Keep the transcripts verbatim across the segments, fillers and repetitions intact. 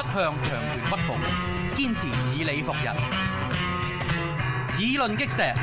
向強權屈服，堅持以理服人，議論擊石。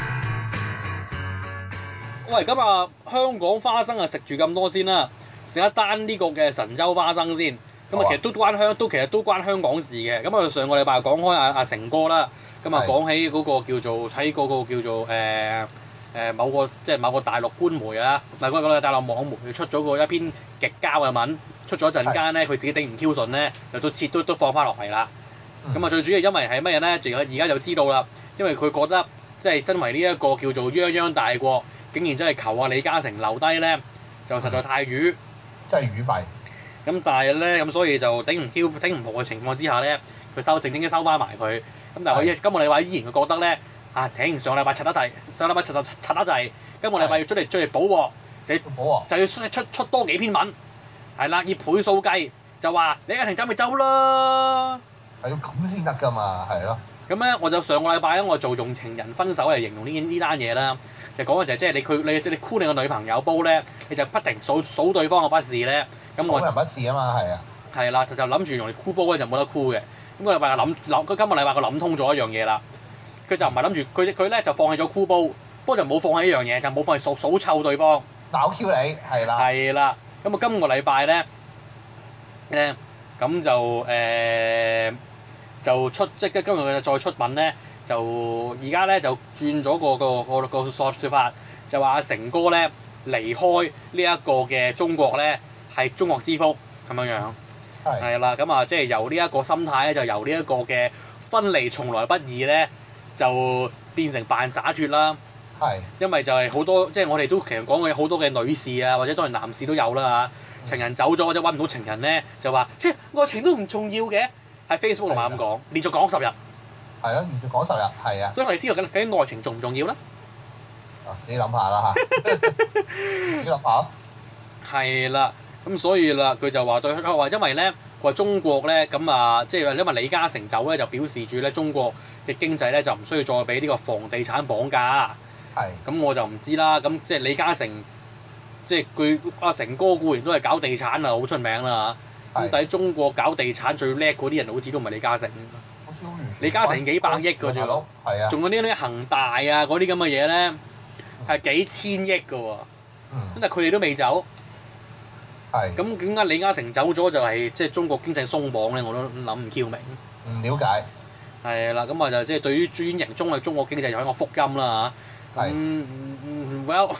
喂，咁啊，香港花生啊食住咁多先啦，食一單呢個嘅神州花生先。咁啊，其實都關香，都其實都關香港事嘅。咁啊，上個禮拜講開阿阿成哥啦，咁啊講起嗰個叫做喺嗰個叫做誒誒、呃呃、某個即係某個大陸官媒啊，唔係嗰個大陸網媒出咗個一篇極膠嘅文，出咗陣間咧，佢自己頂唔 Q 順咧，就都切都都放翻落嚟啦。咁啊、嗯，最主要因為係乜嘢咧？就而家就知道啦，因為佢覺得即係身為呢一個叫做泱泱大國，竟然真係求阿李嘉誠留低咧，就實在太愚， 真係愚弊。 咁但係咧，咁所以就頂唔 Q 頂唔過嘅情況之下咧，佢收靜靜嘅收翻埋佢。咁但係佢今個禮拜依然佢覺得咧，啊頂上禮拜柒得滯，上禮拜柒柒柒得滯，今個禮拜要出嚟出嚟補喎，就補就要出出出多幾篇文，係啦，以倍數計，就話李嘉誠走咪走啦。 係要咁先得㗎嘛，係咯。 咁咧，我就上個禮拜咧，我做用情人分手嚟形容呢呢單嘢啦，就講嘅就係即係你佢你你箍你個女朋友煲咧，你就不停數數對方嘅不是咧，咁我數人不是啊嘛，係啊。 係啦，就就諗住用嚟箍煲咧就冇得箍嘅。咁個禮拜諗諗，佢今個禮拜佢諗通咗一樣嘢啦，佢就唔係諗住佢佢咧就放棄咗箍煲，不過就冇放棄一樣嘢，就冇放棄數數臭對方。 鬧 Q 你係啦。 係啦，咁啊今個禮拜咧誒咁就誒。呃就出即係今日佢再出文咧，就而家咧就轉咗個個個個説法，就話阿成哥咧離開呢一個嘅中國咧係中國之福咁樣樣。係。係啦，咁啊即係由呢一個心態咧，就由呢一個嘅分離從來不易咧，就變成扮灑脱啦。 係。因為就係好多即係我哋都其實講過好多嘅女士啊，或者當然男士都有啦嚇，情人走咗或者揾唔到情人咧，就話切愛情都唔重要嘅。喺 Facebook 度猛咁講，連續講十日。 係咯，連續講十日，係啊。 所以我哋知道究竟愛情重唔重要咧？ 啊，自己諗下啦嚇。自己諗下。 係啦，咁所以啦，佢就話對佢話，因為咧，佢話中國咧咁啊，即係因為李嘉誠走咧，就表示住咧中國嘅經濟咧就唔需要再俾呢個房地產綁架。 係。咁我就唔知啦，咁即係李嘉誠，即係佢阿成哥固然都係搞地產啊，好出名啦。咁但係中國搞地產最叻嗰啲人好似都唔係李嘉誠， 好似好完全。 李嘉誠幾百億㗎啫喎， 係啊， 仲有呢啲恒大啊嗰啲咁嘅嘢咧，係幾千億㗎喎， 嗯， 咁但係佢哋都未走， 係。 咁點解李嘉誠走咗就係即係中國經濟鬆綁咧？我都諗唔 Q 明。 唔了解。係啦，咁啊就即係對於專營中嘅中國經濟就係一個福音啦嚇。係。嗯 well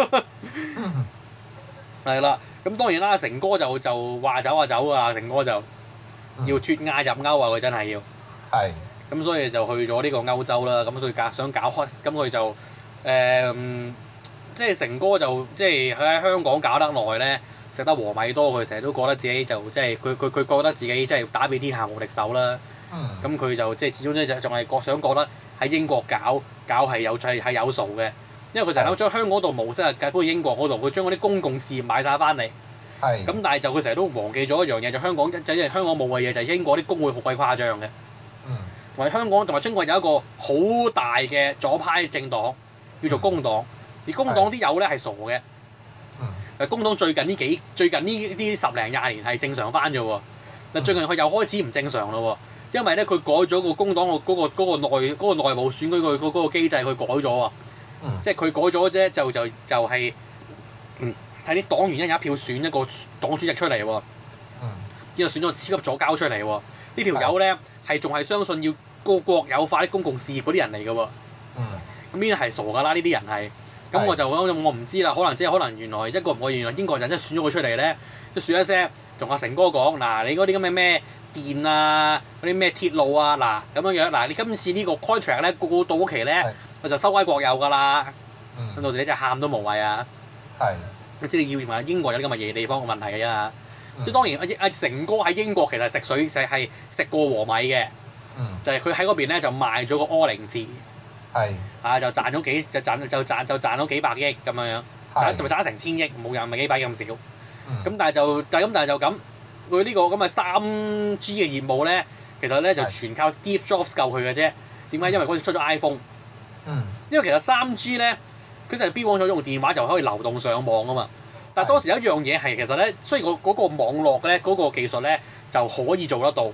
係啦。咁當然啦，成哥就就話走啊走啊，成哥就要脫亞入歐啊，佢真係要。係。咁所以就去咗呢個歐洲啦，咁所以搞想搞開，咁佢就誒、呃，即係成哥就即係佢喺香港搞得耐咧，食得和米多，佢成日都覺得自己就即係佢佢佢覺得自己即係打遍天下無敵手啦。嗯。咁佢就即係始終即係仲係覺想覺得喺英國搞搞係有係係有數嘅。因為佢成日都將香港度模式啊，介乎英國嗰度，佢將嗰啲公共事業買晒翻嚟。係。咁但係就佢成日都忘記咗一樣嘢，就香港就因為香港冇嘅嘢，就係英國啲工會好鬼誇張嘅。嗯。同埋香港同埋中國有一個好大嘅左派政黨，叫做工黨。而工黨啲友咧係傻嘅。嗯。誒，工黨最近呢幾最近呢啲十零廿年係正常翻咗喎，但最近佢又開始唔正常咯喎，因為咧佢改咗個工黨個嗰個嗰個內嗰個內部選舉個嗰個機制，佢改咗啊。嗯、即係佢改咗啫，就就就係、嗯，係啲黨員一人一票選一個黨主席出嚟喎。嗯。之後選咗個超級左膠出嚟喎，呢條友咧係仲係相信要個國有化啲公共事業嗰啲人嚟㗎喎。嗯。咁呢啲係傻㗎啦，呢啲人係。咁我就我唔知啦，可能即係可能原來一個唔係原來英國人真係選咗佢出嚟咧，即係選一聲同阿成哥講嗱，你嗰啲咁嘅咩電啊，嗰啲咩鐵路啊，嗱咁樣樣嗱，你今次呢個 contract 咧個個到期咧。我就收歸國有㗎啦，咁、嗯、到時你真係喊都無謂啊！係，你知你要話英國有啲咁嘅嘢地方嘅問題嘅啫，即係、嗯、當然阿阿成哥喺英國其實食水就係食過和米嘅，嗯、就係佢喺嗰邊咧就賣咗個柯寧字，係，啊就賺咗幾就賺就賺就賺咗幾百億咁樣樣，賺就賺咗成千億，冇又唔係幾百億咁少，咁、嗯、但係就但係咁但係就咁，佢呢個咁嘅三 G 嘅業務咧，其實咧就全靠 Steve Jobs 救佢嘅啫，點解？因為嗰時出咗 iPhone。嗯，因為其實三 G 咧，佢就係標榜咗用電話就可以流動上網啊嘛。但係當時有一樣嘢係其實咧，雖然個嗰個網絡咧嗰個技術咧就可以做得到，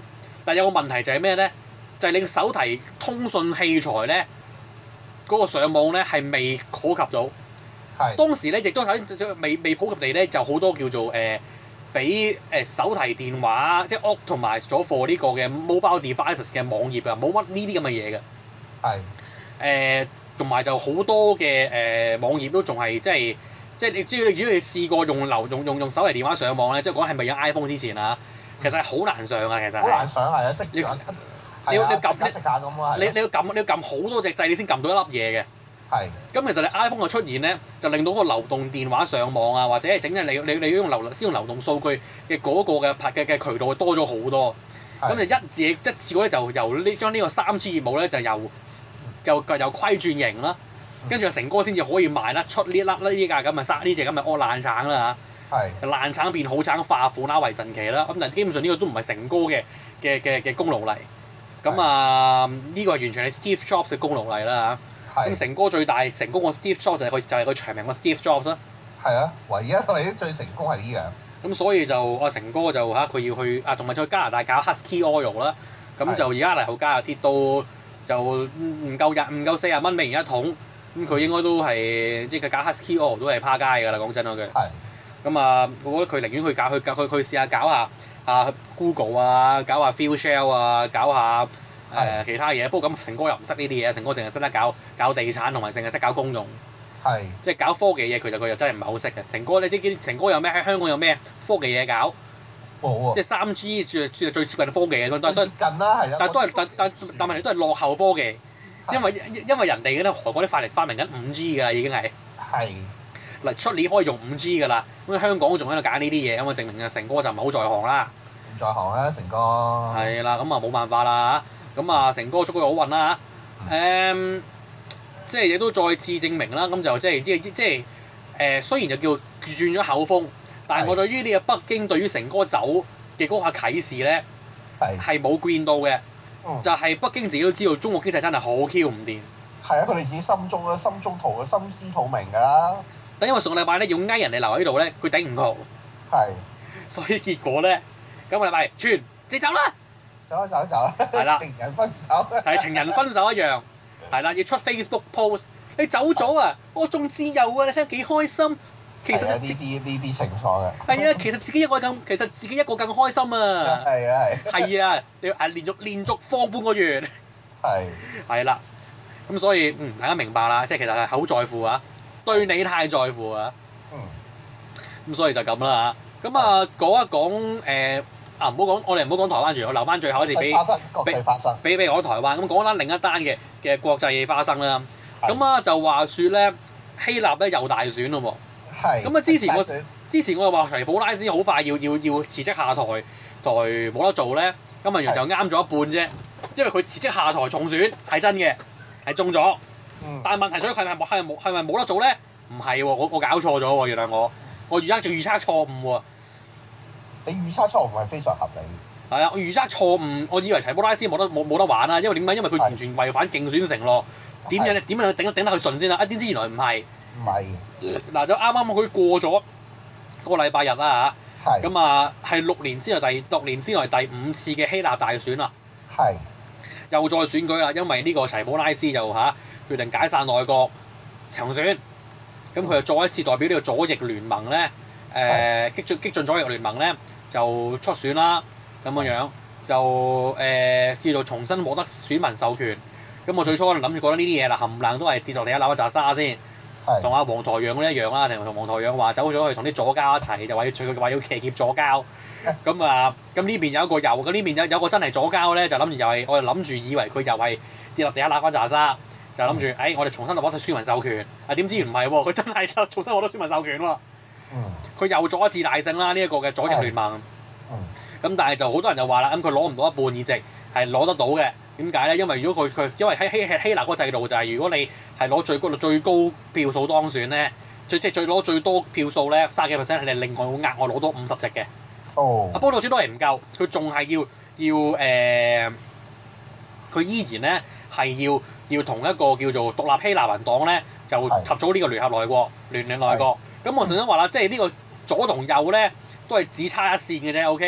但係有個問題就係咩咧？就係、是、你個手提通訊器材咧，嗰、那個上網咧係未普及到。係。當時咧亦都喺未未普及地咧，就好多叫做誒俾誒手提電話，即係 optimize 咗 for 呢個嘅 mobile devices 嘅網頁啊，冇乜呢啲咁嘅嘢嘅。係。誒，同埋就好多嘅誒、呃、網頁都仲係即係即係你知，如果你試過用流用用用手提電話上網咧，即係講係未有 iPhone 之前啊，其實係好難上啊，其實。好難上係啊，識你你要你要撳你食下咁啊，你你要撳你要撳好多隻掣，你先撳到一粒嘢嘅。係。咁其實你 iPhone 嘅出現咧，就令到個流動電話上網啊，或者係整緊你你你用流先用流動數據嘅嗰個嘅嘅嘅渠道多咗好多。咁就一字一次過咧就由呢將呢個三 G 業務咧就由就由虧轉型啦，跟住成哥先至可以賣得出呢粒呢架咁嘅沙呢隻咁嘅柯爛橙啦嚇。係。爛橙變好橙化苦啦為神奇啦，咁但係基本上呢個都唔係成哥嘅嘅嘅嘅功勞嚟。咁啊呢個係完全係 Steve Jobs 嘅功勞嚟啦嚇。咁成哥最大成功個 Steve Jobs 就係佢就係佢長命個 Steve Jobs 啦。係啊，唯一佢啲最成功係呢樣。咁所以就阿成哥就嚇佢要去啊，同埋去加拿大搞 Husky Oil 啦。咁就而家嚟到加拿大鐵到就唔夠廿唔夠四十蚊美元一桶，咁佢應該都係即係搞 Husky Oil 都係趴街㗎啦，講真嗰句。係。咁啊，我覺得佢寧願去搞去搞去去試下搞下啊 Google 啊，搞下 Fuel Shell 啊，搞下誒、呃、其他嘢。不過咁成哥又唔識呢啲嘢，成哥淨係識得搞搞地產同埋淨係識搞公用。係。即係搞科技嘢，佢就佢就真係唔係好識嘅。成哥你知唔知成哥有咩喺香港有咩科技嘢搞？冇啊！即係三 G 算係最接近科技嘅，都都接近啦，係啦。但係都係但但但問題都係落後科技，因為因為人哋嗰啲韓國啲發明發明緊五 G 㗎啦，已經係。係。嗱，出年可以用五 G 㗎啦，咁香港仲喺度揀呢啲嘢，咁啊證明啊成哥就唔係好在行啦。唔在行啦，成哥。係啦，咁啊冇辦法啦嚇，咁啊成哥祝佢好運啦嚇，誒，即係亦都再次證明啦，咁就即係即係即係誒，雖然就叫轉咗口風。但係我對於呢個北京對於成哥走嘅嗰下啟示咧，係冇變到嘅，嗯、就係北京自己都知道中國經濟真係好 Q 唔掂。係啊，佢哋自己心中嘅心中圖嘅心知肚明㗎啦。但因為上個禮拜咧要嗌人哋留喺度咧，佢頂唔過。係。所以結果咧，今個禮拜全即走啦。走啊走啊走啊！係啦。情人分手。係情人分手一樣，係啦，要出 Facebook post， 你走咗啊，我仲自由啊，你睇幾開心。其實呢啲呢啲情況嘅。係啊，其實自己一個更，其實自己一個更開心啊。係啊係。係啊，你誒連續連續放半個月。係。係啦，咁所以嗯大家明白啦，即係其實係好在乎啊，對你太在乎啊。嗯。咁所以就咁啦嚇，咁啊講一講誒啊唔好講，我哋唔好講台灣住，我留翻最後一次俾俾俾俾我台灣，咁講翻另一單嘅嘅國際花生啦。咁啊就話説咧，希臘咧又大選咯喎。係。咁啊之前我之前我又話齊普拉斯好快要要要辭職下台，台冇得做咧，咁啊原來就啱咗一半啫，因為佢辭職下台重選係真嘅，係中咗。嗯。但係問題在於佢係咪係冇係咪冇得做咧？唔係喎，我我搞錯咗喎，原來我我預測仲預測錯誤喎。你預測錯誤係非常合理。係啊，我預測錯誤，我以為齊普拉斯冇得冇冇得玩啊，因為點解？因為佢完全違反競選承諾，點樣點樣頂頂得佢順先啊？一點知原來唔係。唔係。嗱就啱啱佢過咗嗰個禮拜日啦嚇。係。咁啊係六年之內第六年之內第五次嘅希臘大選啦。係。又再選舉啦，因為呢個齊普拉斯就嚇、啊、決定解散內閣重選，咁佢就再一次代表呢個左翼聯盟咧，誒、呃、激進激進左翼聯盟咧就出選啦，咁樣樣就誒、呃、叫做重新獲得選民授權。咁我最初諗住覺得呢啲嘢啦，冚唪唥都係跌落嚟一揦一紮沙先，同阿黃台仰嗰啲一樣啦，同同黃台仰話走咗去同啲左膠一齊，就話要佢話要騎劫左膠。咁啊，咁呢邊有一個右，咁呢邊有有個真係左膠咧，就諗住又係，我就諗住以為佢又係跌落地下揦翻紮沙，就諗住，誒、哎，我哋重新獲得選民授權。啊，點知唔係喎，佢真係重新獲得選民授權喎。嗯。佢又做一次大勝啦，呢、這、一個嘅左翼聯盟。嗯。咁但係就好多人就話啦，咁佢攞唔到一半議席，係攞得到嘅。點解咧？因為如果佢佢因為喺希希臘嗰個制度就係、是，如果你係攞最高最高票數當選咧，最即係最攞最多票數咧，三十幾 percent 係你另外會額外攞多五十席嘅。哦。啊，不過始終都係唔夠，佢仲係要要誒，佢、呃、依然咧係要要同一個叫做獨立希臘人黨咧就合組呢個聯合內閣聯聯內閣。咁我頭先話啦，即係呢個左同右咧都係只差一線嘅啫 ，OK？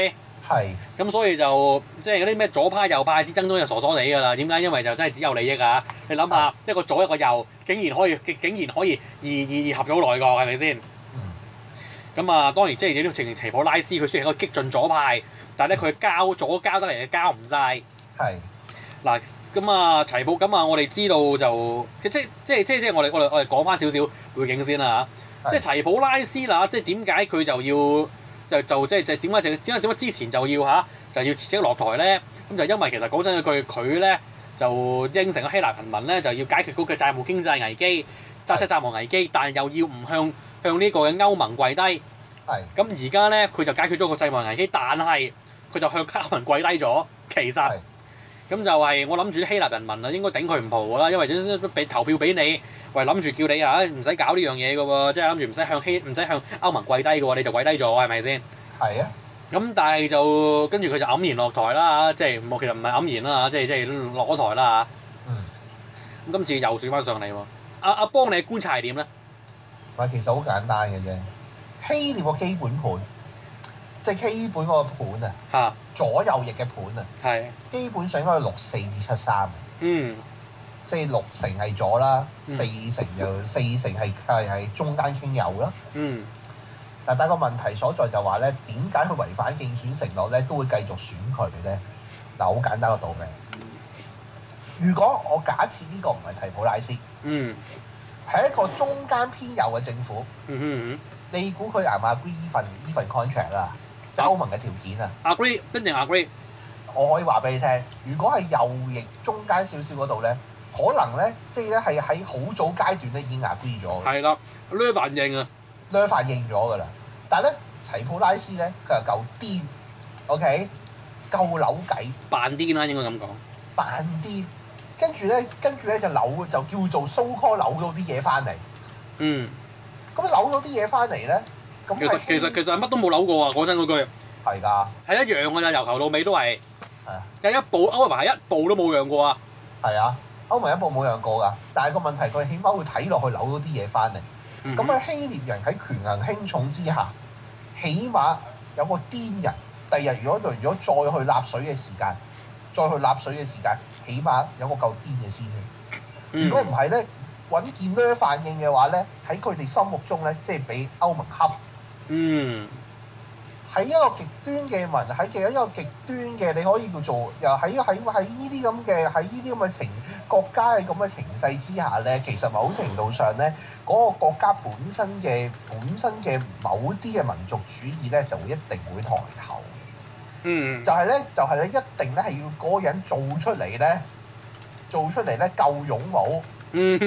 係。 咁所以就即係嗰啲咩左派右派之爭都係傻傻地㗎啦。點解？因為就真係只有利益啊！你諗下，一個左一個右，竟然可以竟然可以二二二合到內閣，係咪先？ 嗯。 咁啊，當然即係呢啲情形齊普拉斯，佢雖然係一個激進左派，但係咧佢交左交得嚟嘅交唔晒。 係。 嗱。咁啊，齊普咁啊，我哋知道就即即即即即我哋我哋我哋講翻少少背景先啦嚇。即係齊普拉斯啦，即係點解佢就要就就即係就點解就點解點解之前就要嚇就要辭職落台咧？咁就因為其實講真一句，佢咧就應承咗希臘人民咧就要解決嗰個債務經濟危機、債息債務危機，但係又要唔向向呢個嘅歐盟跪低。係。咁而家咧佢就解決咗個債務危機，但係佢就向歐盟跪低咗，其實。咁就係我諗住啲希臘人民啊，應該頂佢唔蒲㗎啦，因為總之俾投票俾你，喂諗住叫你啊，唔使搞呢樣嘢㗎喎，即係諗住唔使向希唔使向歐盟跪低㗎喎，你就跪低咗係咪先？係啊。咁但係就跟住佢就黯然落台啦嚇，即係其實唔係黯然啦，即係即係落咗台啦嚇。嗯。咁今次又選翻上嚟喎，阿阿邦你嘅觀察係點咧？ 唔其實好簡單嘅啫，希臘個基本盤。即係基本嗰個盤啊， 嚇左右翼嘅盤啊，係基本上應該係六四至七三， 嗯， 即係六成係左啦，四成就四成係係係中間傾右啦，嗯，嗱但係個問題所在就話咧，點解佢違反競選承諾咧，都會繼續選佢嘅咧？嗱好簡單個道理，如果我假設呢個唔係齊普拉斯，嗯，係一個中間偏右嘅政府，嗯哼嗯，你估佢挨唔挨 agree 呢份呢份 contract 啊？歐盟嘅條件啊 ，agree 一定 agree。 我可以話俾你聽，如果係右翼中間少少嗰度咧，可能咧即係咧係喺好早階段咧已經 agree 咗。 係啦，呢反應啊， 呢反應咗㗎啦。但係咧，齊普拉斯咧佢又夠癲 ，OK，夠扭計。 扮癲啦，應該咁講。 扮癲，跟住咧，跟住咧就扭就叫做 so call 扭到啲嘢翻嚟。嗯。咁扭到啲嘢翻嚟咧？ 其實其實其實係乜都冇扭過啊！講真嗰句。 係㗎。係一樣㗎咋，由頭到尾都係。 係啊。 有一步歐盟係一步都冇讓過啊。 係啊，歐盟一步冇讓過㗎，但係個問題佢起碼會睇落去扭到啲嘢翻嚟。咁喺、嗯、希臘人喺權衡輕重之下，起碼有個癲人。第日如果如果再去納水嘅時間，再去納水嘅時間，起碼有個夠癲嘅先。如果唔係咧，揾件呢反應嘅話咧，喺佢哋心目中咧，即係俾歐盟恰。嗯，喺一個極端嘅民，喺嘅一個極端嘅，你可以叫做又喺喺喺呢啲咁嘅喺呢啲咁嘅情國家嘅咁嘅情勢之下咧，其實某程度上咧，嗰、那個國家本身嘅本身嘅某啲嘅民族主義咧，就會一定會抬頭。嗯，就係咧，就係、是、咧，一定咧係要嗰個人做出嚟咧，做出嚟咧夠勇武。嗯，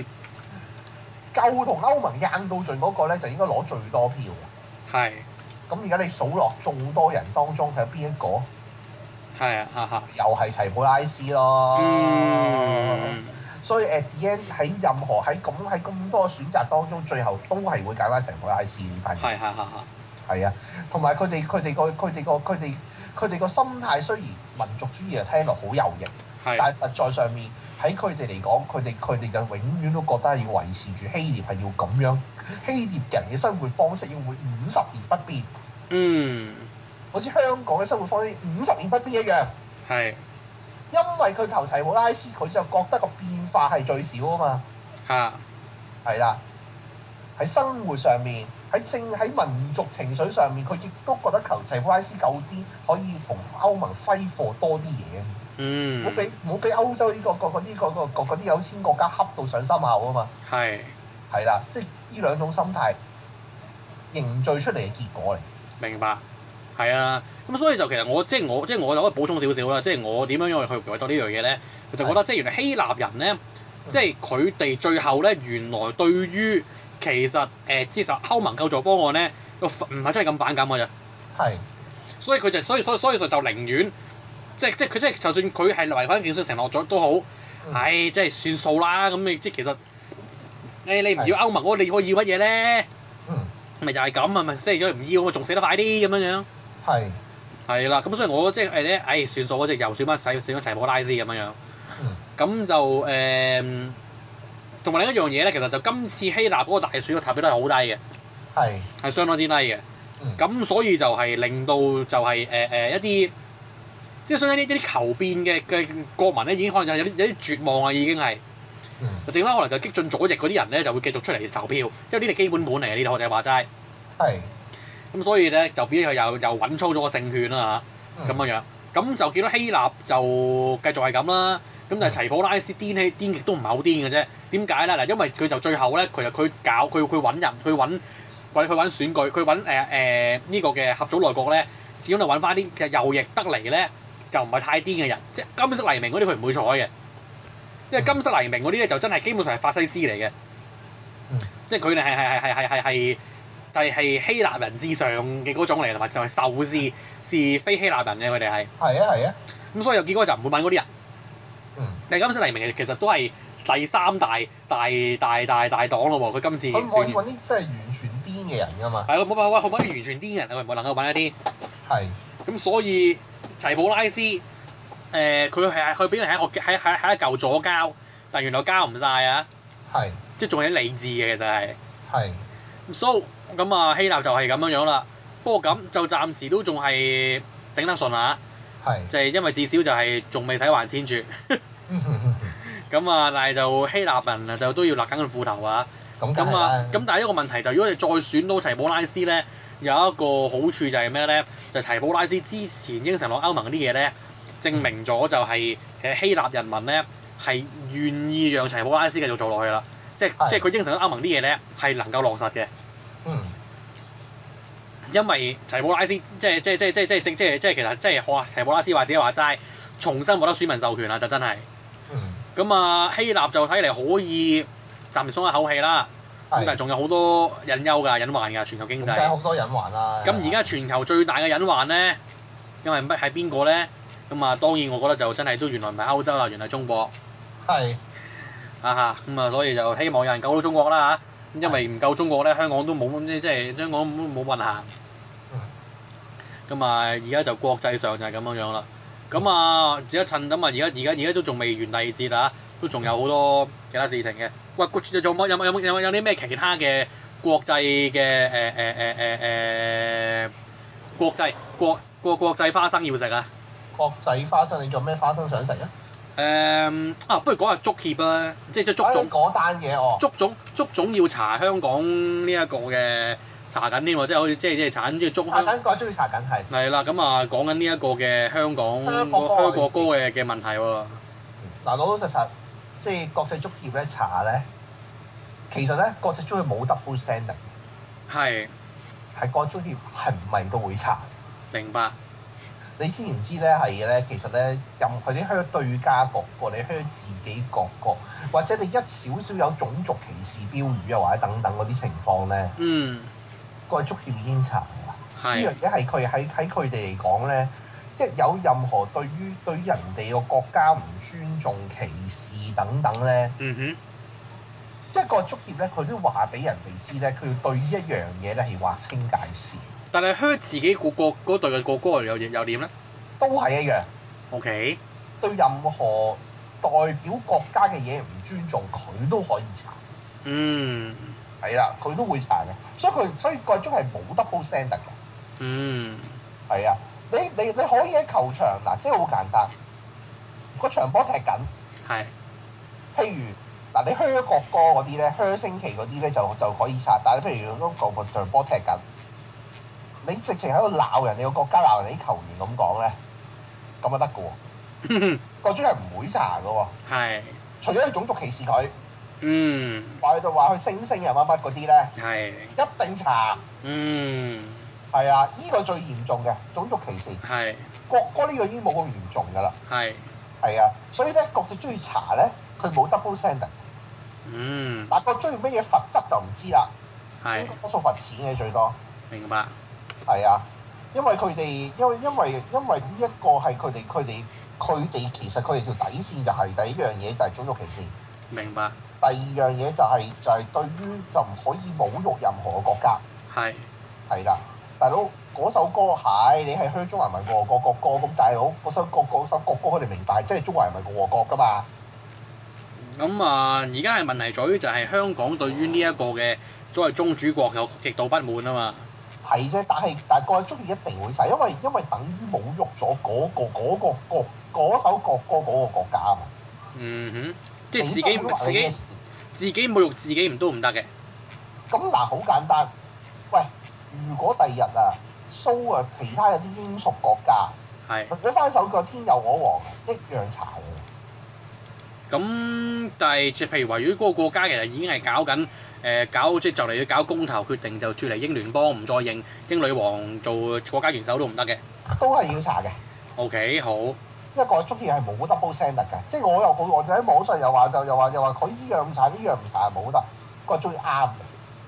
夠同歐盟硬到盡嗰個咧，就應該攞最多票嘅。係，咁而家你數落眾多人當中係邊一個？係啊，哈哈，又係齊普拉斯咯。嗯，所以 at the end 喺任何喺咁喺咁多選擇當中，最後都係會揀翻齊普拉斯呢班人。係係係係。係啊，同埋佢哋佢哋個佢哋個佢哋佢哋個心態雖然民族主義啊聽落好右翼，但係實在上面喺佢哋嚟講，佢哋佢哋就永遠都覺得係要維持住希臘係要咁樣。希臘人嘅生活方式要會五十年不變，嗯，好似香港嘅生活方式五十年不變一樣，係，因為佢投齊普拉斯，佢就覺得個變化係最少啊嘛，嚇，係啦，喺生活上面，喺政喺民族情緒上面，佢亦都覺得求齊普拉斯夠啲，可以同歐盟揮霍多啲嘢，嗯，冇俾冇俾歐洲呢、這個個個呢個個個嗰啲有錢國家恰到上心口啊嘛，係。係啦，即係呢兩種心態凝聚出嚟嘅結果嚟。明白， 係啊，咁所以就其實我即係我即係我就可以補充少少啦，即係我點樣樣去為咗呢樣嘢咧，我就覺得即係原來希臘人咧，即係佢哋最後咧原來對於其實誒、呃、接受歐盟救助方案咧，個唔係真係咁反感㗎啫。係。所以佢就所以所以所以就就寧願即係即係佢即係就算佢係違反競選承諾咗都好，唉、嗯，即係算數啦，咁你即係其實。誒你唔要歐盟，我你我要乜嘢咧？嗯，咪就係咁啊，咪即係如果唔要，我仲死得快啲咁樣樣。係。係啦，咁所以我即係誒咧，誒算數嗰隻又選翻使選咗齊普拉斯咁樣樣。嗯。咁就誒，同、呃、埋另一樣嘢咧，其實就今次希臘嗰個大選嘅投票都係好低嘅。係。係相當之低嘅。 咁、嗯、所以就係令到就係誒誒一啲，即係所以呢啲啲求變嘅嘅國民咧，已經可能有啲有啲絕望啊，已經係。嗯。剩翻可能就激進左翼嗰啲人咧，就會繼續出嚟投票，因為呢啲基本本嚟嘅，呢度我哋話齋。係。咁所以咧就變咗又又穩操咗個勝券啦嚇，咁樣樣。咁就見到希臘就繼續係咁啦。咁但係齊普拉斯癲起癲極都唔係好癲嘅啫。點解咧？嗱，因為佢就最後咧，佢就佢搞佢佢揾人，佢揾揾佢揾選舉，佢揾誒誒呢個嘅合組內閣咧，始終就揾翻啲其實右翼得嚟咧，就唔係太癲嘅人，即係金色黎明嗰啲佢唔會睬嘅，因為金色黎明嗰啲咧就真係基本上係法西斯嚟嘅，嗯、即係佢哋係係係係係係係係希臘人之上嘅嗰種嚟，同埋就係仇視是非希臘人嘅佢哋係。係啊係啊。咁所以又結果就唔會揾嗰啲人。嗯。但係金色黎明其實都係第三大大大大大黨咯喎，佢今次。佢唔可以揾啲真係完全癲嘅人㗎嘛。係啊，冇辦法，佢揾啲完全癲嘅人，佢唔能夠揾一啲。係。咁所以齊普拉斯誒佢係佢表現係一個係係係一嚿左膠，但原來交唔晒啊。係。即係仲有啲理智嘅其實係。係。So 咁啊希臘就係咁樣樣啦，不過咁就暫時都仲係頂得順啊。係。就係因為至少就係仲未使還錢住。咁啊，但係就希臘人啊，就都要勒緊個褲頭啊。咁咁啊，咁但係一個問題就係，如果你再選到齊普拉斯咧，有一個好處就係咩咧？就係齊普拉斯之前應承落歐盟嗰啲嘢咧，證明咗就係誒希臘人民咧係願意讓齊普拉斯繼續做落去啦。即係即係佢應承咗歐盟啲嘢咧係能夠落實嘅。嗯。因為齊普拉斯即係即係即係即係即係即係即係其實即係哇齊普拉斯話自己話齋，重新獲得選民授權啦，就真係。嗯。咁啊，希臘就睇嚟可以暫時鬆一口氣啦。咁但係仲有好多隱憂㗎、隱患㗎，全球經濟。梗係好多隱患啦。咁而家全球最大嘅隱患咧，因為乜係邊個咧？咁啊，當然我覺得就真係都原來唔係歐洲啦，原來係中國。係。啊哈，咁啊，所以就希望有人救到中國啦嚇。因為唔救中國咧，香港都冇即即係香港冇冇運行。嗯。咁啊，而家就國際上就係咁樣樣啦。咁啊，而家趁咁啊，而家而家而家都仲未完第二節啊，都仲有好多其他事情嘅。喂，仲有冇有冇有冇有冇有啲咩其他嘅國際嘅誒誒誒誒誒國際國國國際花生要食啊？國際花生，你做咩花生想食啊？誒啊，不如講下足協啦，即即足總嗰單嘢哦。足總足總要查香港呢一個嘅。查緊添喎，即係好似即係即係查緊即係中香。查緊個中意查緊係。係啦，咁啊講緊呢一個嘅香港香港國歌嘅嘅問題喎。嗱，老老實實，即係國際足協咧查咧，其實咧國際足協冇 double standard。係。係國際足協係唔係都會查？明白。你知唔知咧係咧？其實咧，任何啲香對家國歌，你香自己國歌，或者你一少少有種族歧視標語啊，或者等等嗰啲情況咧。嗯。個足協已經查㗎，呢樣嘢係佢喺喺佢哋嚟講咧，即係有任何對於對於人哋個國家唔尊重、歧視等等咧，嗯哼，即係個足協咧，佢都話俾人哋知咧，佢要對於一樣嘢咧係劃清界線。但係香自己個國嗰隊嘅國歌又又點咧？都係一樣。OK。對任何代表國家嘅嘢唔尊重，佢都可以查。嗯。係啦，佢都會查嘅，所以佢所以個足係冇 double standard 嘅。嗯。係啊，你你你可以喺球場嗱，即係好簡單，個場波踢緊。係。譬如嗱，你噓國歌嗰啲咧，噓升旗嗰啲咧就就可以查，但係譬如嗰個場波踢緊，你直情喺度鬧人哋個國家，鬧人哋啲球員咁講咧，咁啊得嘅喎。個足係唔會查嘅喎。係。除咗你種族歧視佢。嗯，話佢就話佢星星又乜乜嗰啲咧，係一定查。嗯，係啊，依、呢個最嚴重嘅種族歧視。係國歌呢個已經冇咁嚴重㗎啦。係係啊，所以咧國際足協查咧，佢冇 double standard。嗯，但國際足協乜嘢罰則就唔知啦。係多數罰錢嘅最多。明白。係啊，因為佢哋因為因為因為呢一個係佢哋佢哋佢哋其實佢哋條底線就係、是、第一樣嘢就係種族歧視。明白。第二樣嘢就係、是、就係、是、對於就唔可以侮辱任何國家。係。係啦，大佬嗰首歌係你係香中華人民共和國國歌，咁大佬嗰首國嗰首國歌佢哋明白，即係中華人民共和國㗎嘛。咁啊，而家係問題在於就係香港對於呢一個嘅所謂宗主國有極度不滿啊嘛。 係啫，但係但係國際足協一定會踩，因為因為等於侮辱咗嗰、個嗰、個國嗰首國歌嗰個國家啊嘛。 嗯哼，即係自己自己自己侮辱自己唔都唔得嘅。 咁嗱，好簡單，喂，如果第日啊蘇啊其他有啲英屬國家，係攞翻首個天佑我王一樣查嘅。 咁但係即係譬如話，如果嗰個國家其實已經係搞緊誒、呃、搞即係就嚟要搞公投決定就脫離英聯邦，唔再認英女王做國家元首都唔得嘅。 都係要查嘅。 OK， 好。 因為國際足協係冇 double standard㗎，即係我又好，我哋喺網上又話就又話又話佢依樣唔查，呢樣唔查冇得，國際足協啱嘅。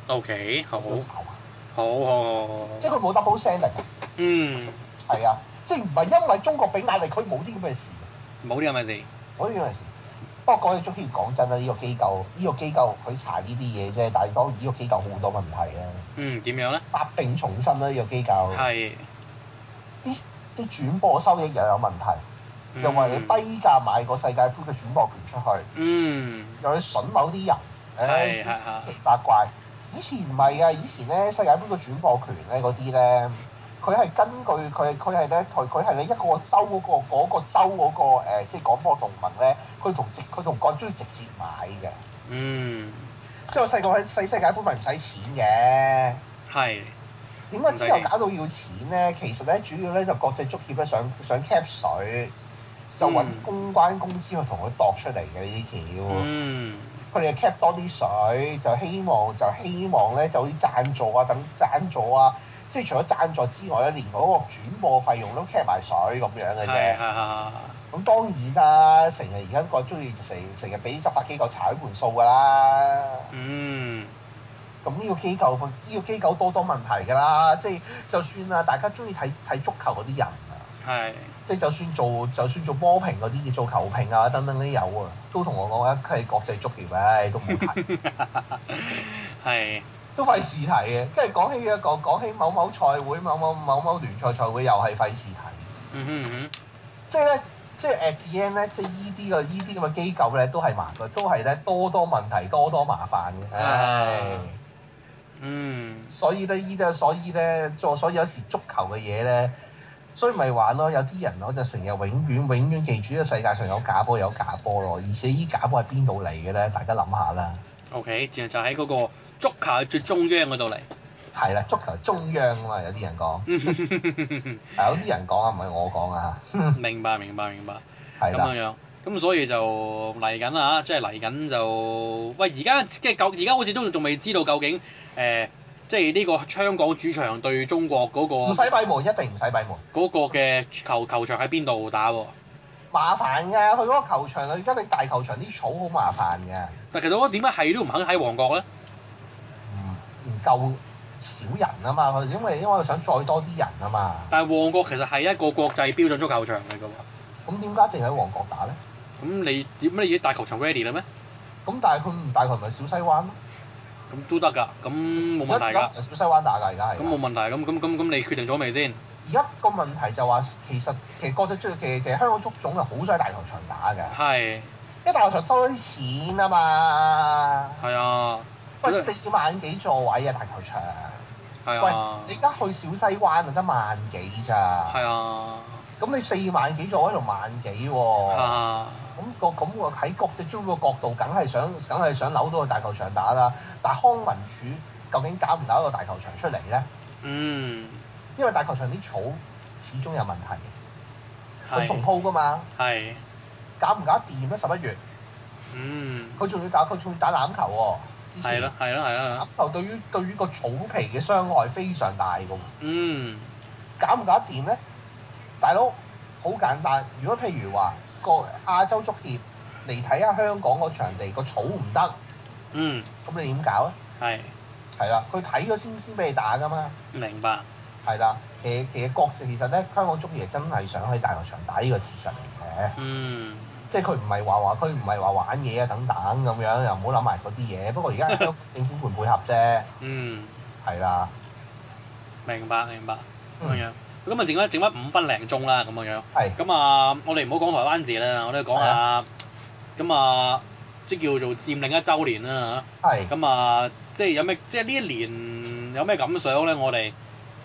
OK， 好。好好好。 即係佢冇 double standard。 嗯。係啊，即係唔係因為中國俾壓力，佢冇啲咁嘅事。 冇啲咁嘅事。 冇啲咁嘅事。不過國際足協講真啦，呢、呢個機構呢、呢個機構佢查呢啲嘢啫，但係當然呢個機構好多問題啊。 嗯，點樣咧？ 百病重生啦，呢、呢個機構。係。啲啲轉播收益又有問題。又話你低價買個世界盃嘅轉播權出去，嗯，又去筍某啲人，誒奇奇怪怪。以前唔係㗎，以前咧世界盃嘅轉播權咧嗰啲咧，佢係根據佢佢係咧佢佢係你一個州嗰、嗰個嗰、嗰個州嗰、嗰個、呃、即係廣播同盟咧，佢同直佢同國中直接買嘅。嗯。即係我細個喺細世界盃咪唔使錢嘅。係。點解之後搞到要錢咧？其實咧主要咧就國際足協咧想想 cap 水。就揾公關公司去同佢度出嚟嘅呢啲條，佢哋、嗯、cap 多啲水，就希望就希望咧就啲贊助啊等贊助啊，即係除咗贊助之外咧，連嗰個轉播費用都 cap 埋水咁樣嘅啫。咁當然啦，成日而家個中意成成日俾執法機構查一盤數㗎啦。嗯。咁呢個機構呢、呢個機構多多問題㗎啦，即係就算啊，大家中意睇睇足球嗰啲人啊。係。即係就算做就算做波評嗰啲做球評啊等等都有啊，都同我講啊，佢係國際足協，唉都冇睇，係都費事睇嘅。跟住講起一個講起某某賽會某某某某聯賽賽會又係費事睇。嗯哼嗯哼。即係咧，即係 at the end 咧，即係依啲個依啲咁嘅機構咧，都係麻煩，都係咧多多問題多多麻煩嘅。唉。嗯。所以咧，依啲所以咧，做所以有時足球嘅嘢咧。所以咪話咯，有啲人我就成日永遠永遠記住呢個世界上有假波有假波咯，而且依假波係邊度嚟嘅咧？大家諗下啦。OK，就就喺嗰個足球嘅最中央嗰度嚟。係啦，足球中央啊嘛，有啲人講。有啲人講啊，唔係我講啊。明白明白明白。係啦。咁樣樣，咁所以就嚟緊啊，即係嚟緊就喂而家即係究而家好似都仲未知道究竟誒。呃即係呢個香港主場對中國嗰、那個唔使閉門，一定唔使閉門。嗰個嘅球球場喺邊度打喎？麻煩㗎，佢嗰個球場啊，而家你大球場啲草好麻煩㗎。但其實我覺得點解係都唔肯喺旺角咧？唔唔夠少人啊嘛，佢因為因為佢想再多啲人啊嘛。但係旺角其實係一個國際標準足球場嚟㗎喎。咁點解一定喺旺角打咧？咁你點乜嘢大球場 ready 啦咩？咁但係佢唔大球咪小西灣咯？咁都得㗎，咁冇問題㗎。小西灣打㗎，而家係。咁冇問題，咁咁咁咁你決定咗未先？而家個問題就話，其實其實國際足其實其實香港足總係好想喺大球場打㗎。係。因為大球場收咗啲錢啊嘛。係啊。喂，四萬幾座位啊，大球場。係啊。喂，你而家去小西灣啊，得萬幾咋？係啊。咁你四萬幾座位度萬幾喎？啊。咁個咁個喺國際足個角度，梗係想梗係想扭到個大球場打啦。但係康文署究竟搞唔搞一個大球場出嚟咧？嗯。因為大球場啲草始終有問題，佢重鋪㗎嘛。係。搞唔搞得掂咧？十一月。嗯。佢仲要打佢仲要打欖球喎。之前。係咯係咯係咯。欖球對於對於個草皮嘅傷害非常大㗎喎。嗯。搞唔搞得掂咧？大佬好簡單，如果譬如話。個亞洲足協嚟睇下香港個場地個草唔得，嗯，咁你點搞啊？係，係啦，佢睇咗先先俾你打㗎嘛。明白。係啦，其實其實國其實咧，香港足協真係想喺大球場打呢個事實嚟嘅。嗯。即係佢唔係話話佢唔係話玩嘢啊等等咁樣，又唔好諗埋嗰啲嘢。不過而家香港政府會配合啫。嗯。係啦。明白明白。咁樣。咁啊，剩翻剩翻五分零鐘啦，咁樣樣。係。咁啊，我哋唔好講台灣字啦，我哋講下，咁啊，即叫做佔領一週年啦嚇。係。咁啊，即係有咩？即係呢一年有咩感想咧？我哋，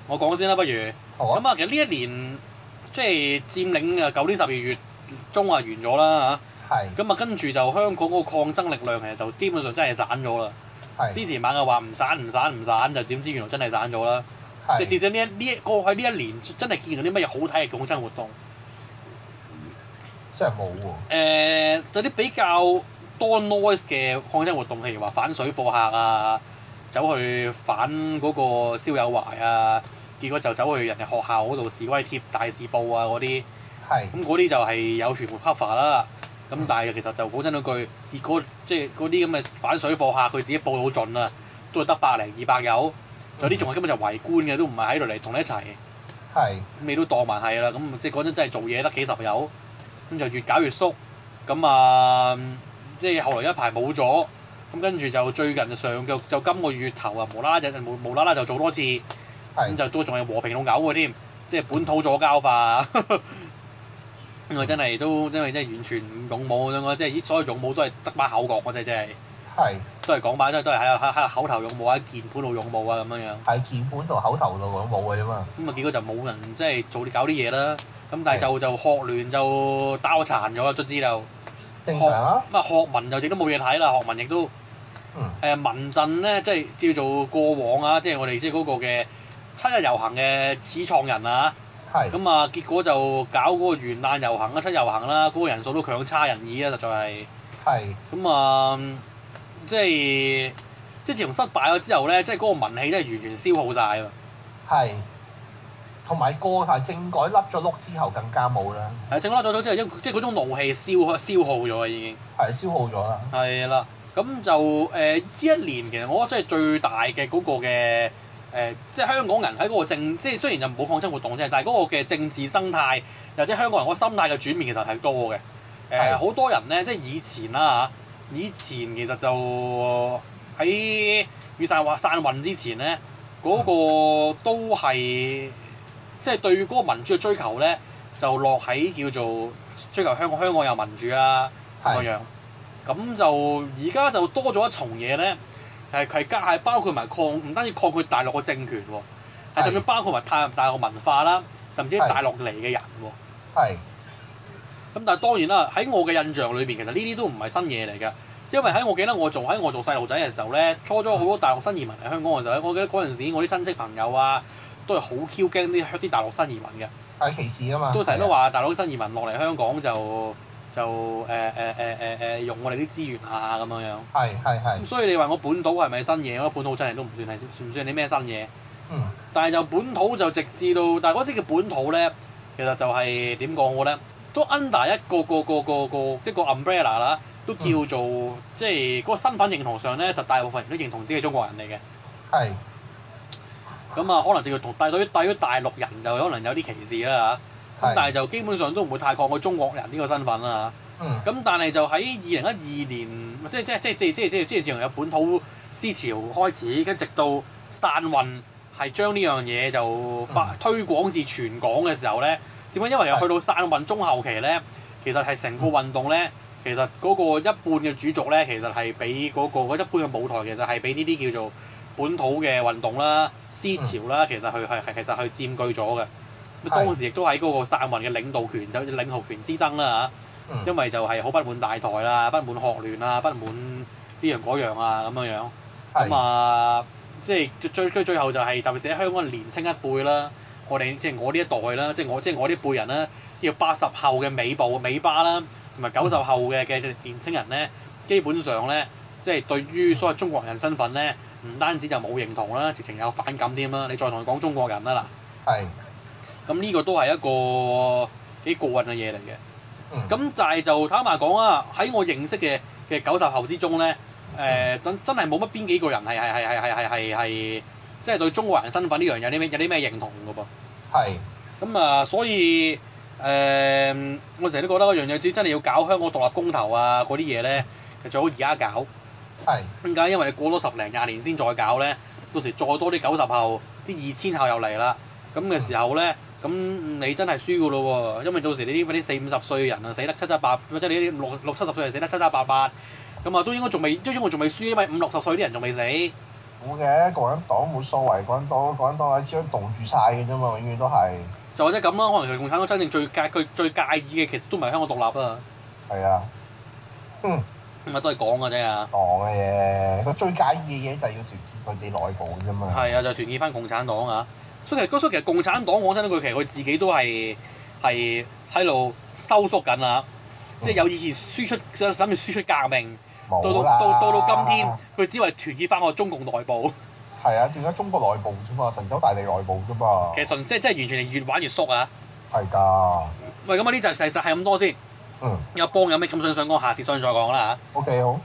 我講先啦，不如。 好啊。 咁啊，其實呢一年即係佔領啊，舊年十二月中啊完咗啦嚇。 係。 咁啊，跟住就香港嗰個抗爭力量其實就基本上真係散咗啦。 係。 之前猛嘅話唔散唔散唔散，就點知原來真係散咗啦。即係至少呢一呢一過去呢一年真係見到啲乜嘢好睇嘅抗爭活動。 真係冇喎。 誒，有啲比較多 noise 嘅抗爭活動，譬如話反水貨客啊，走去反嗰個燒友懷啊，結果就走去人哋學校嗰度示威貼大字報啊嗰啲。 係。咁嗰啲就係有傳媒 cover 啦。咁、嗯、但係其實就講真嗰句，結果即係嗰啲咁嘅反水貨客，佢自己報到盡啦，都係得百零二百友，有啲仲係根本就圍觀嘅，都唔係喺度嚟同你一齊。係。咁你都當埋係啦，咁即係講真真係做嘢得幾十友，咁就越搞越縮，咁啊即係後來一排冇咗，咁跟住就最近上就就今個月頭啊無啦啦就無無啦啦就做多次，咁就都仲係和平到嘔嘅添，即係本土左膠化。因為真係都因為真係完全唔勇武咁樣，即係啲所有勇武都係得把口講嘅啫，真係。係。都係講把，都係都係喺喺喺口頭勇武啊，鍵盤度勇武啊咁樣樣。係鍵盤度口頭度勇武嘅啫嘛。咁啊結果就冇人即係做啲搞啲嘢啦，咁但係就就學聯就打我殘咗啦，卒之就。正常啊。咁啊學民就亦都冇嘢睇啦，學民亦都。嗯。誒民陣咧，即係叫做過往啊，即係我哋即係嗰個嘅七一遊行嘅始創人啊。係。咁啊，結果就搞嗰個元旦遊行啦、七遊行啦，嗰、那個人數都強差人意啊，實在係。係。咁啊，即係即係自從失敗咗之後咧，即係嗰個民氣真係完全消耗晒喎。係。同埋過係政改甩咗碌之後更加冇啦。係政改甩咗之後，因即係嗰種怒氣消消耗咗啊已經。係消耗咗啦。係啦，咁就誒呢、呃、一年其實我覺得真係最大嘅嗰個嘅。誒、呃，即係香港人喺嗰個政，即係雖然就冇抗爭活動啫，但係嗰個嘅政治生態，又或者香港人嗰個心態嘅轉變其實係多嘅。誒、呃，好多人咧，即係以前啦嚇，以前其實就喺雨傘運傘運之前咧，嗰、那個都係即係對嗰個民主嘅追求咧，就落喺叫做追求香港香港有民主啊咁樣樣。咁就而家就多咗一重嘢咧。係係加係包括埋抗唔單止抗拒大陸嘅政權喎，係甚至包括埋太大陸文化啦，甚至大陸嚟嘅人喎。係。咁但係當然啦，喺我嘅印象裏邊，其實呢啲都唔係新嘢嚟㗎，因為喺我記得我做喺我做細路仔嘅時候咧，初初好多大陸新移民嚟香港嘅時候咧，我記得嗰陣時我啲親戚朋友啊，都係好 Q 驚啲啲大陸新移民嘅。係歧視啊嘛。都成日都話大陸新移民落嚟香港就。就誒誒誒誒誒用我哋啲資源啊咁樣樣。係係係。咁所以你話我本土係咪新嘢？我覺得本土真係都唔算係算唔算啲咩新嘢。嗯。但係就本土就直至到，但係嗰時嘅本土咧，其實就係點講好咧？都 under 一個個個個個即係個 umbrella 啦，都叫做、嗯、即係嗰個身份認同上咧，就大部分人都認同自己係中國人嚟嘅。係。咁啊，可能就要同帶對於對於大陸人就可能有啲歧視啦嚇。咁但係就基本上都唔會太抗拒中國人呢個身份啦嚇。嗯。咁但係就喺二零一二年，即係即係即係即係即係即係即係自從有本土思潮開始，跟直到傘運係將呢樣嘢就發、嗯、推廣至全港嘅時候咧，點解？因為又去到傘運中後期咧，其實係成個運動咧，其實嗰個一半嘅主軸咧，其實係俾嗰個嗰一半嘅舞台，其實係俾呢啲叫做本土嘅運動啦、思潮啦，其實去係係其實去佔據咗嘅。咁當時亦都喺嗰個傘運嘅領導權就領導權之爭啦嚇，嗯、因為就係好不滿大台啦，不滿學聯啊，不滿呢樣嗰樣啊咁樣樣。咁啊，即係最最最後就係、是、特別是喺香港年青一輩啦，我哋即係我呢一代啦，即係我即係我呢輩人啦，叫八十後嘅尾部尾巴啦，同埋九十後嘅嘅年青人咧，基本上咧，即係對於所謂中國人身份咧，唔單止就冇認同啦，直情有反感添啦。你再同佢講中國人啦嗱。係。咁呢個都係一個幾過癮嘅嘢嚟嘅。咁、嗯、但係就坦白講啊，喺我認識嘅嘅九十後之中咧，誒、呃、真真係冇乜邊幾個人係係係係係係係係即係對中國人身份呢樣有啲咩有啲咩認同㗎噃。係。咁啊，所以誒、呃，我成日都覺得嗰樣嘢，只真係要搞香港獨立公投啊嗰啲嘢咧，就最好而家搞。係。點解？因為你過多十零廿年先再搞咧，到時再多啲九十後、啲二千後又嚟啦，咁嘅時候咧。咁你真係輸㗎咯喎，因為到時你啲啲四五十歲嘅人啊死得七七八，或者你啲六六七十歲人死得七七八八，咁啊都應該仲未，都應該仲未輸，因為五六十歲啲人仲未死。 冇嘅，共產黨冇所謂，共產黨共產黨只可以凍住晒嘅啫嘛，永遠都係。 就或者咁啦，可能共產黨真正最介佢最介意嘅，其實都唔係香港獨立啊。係啊。嗯。 咁啊，都係講嘅啫啊。 講嘅嘢，佢最介意嘅嘢就係要團結佢哋內部啫嘛。 係啊，就團結翻共產黨啊！所以其實，所以其實共產黨講真一句，其實佢自己都係係喺度收縮緊啊！嗯、即係有以前輸出想諗住輸出革命，到到到到到今天，佢只係團結翻個中共內部。係啊，仲有中國內部啫嘛，神州大地內部啫嘛。 其實純即係即係完全係越玩越縮啊！ 係㗎。喂， 咁啊呢就實實係咁多先。 嗯。 有幫有咩感想想講，下次再再講啦嚇。 OK 好。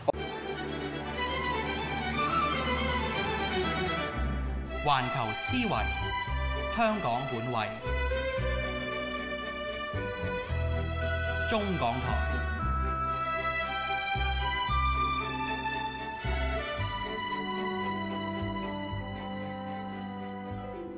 環球思維，香港本位，中港台。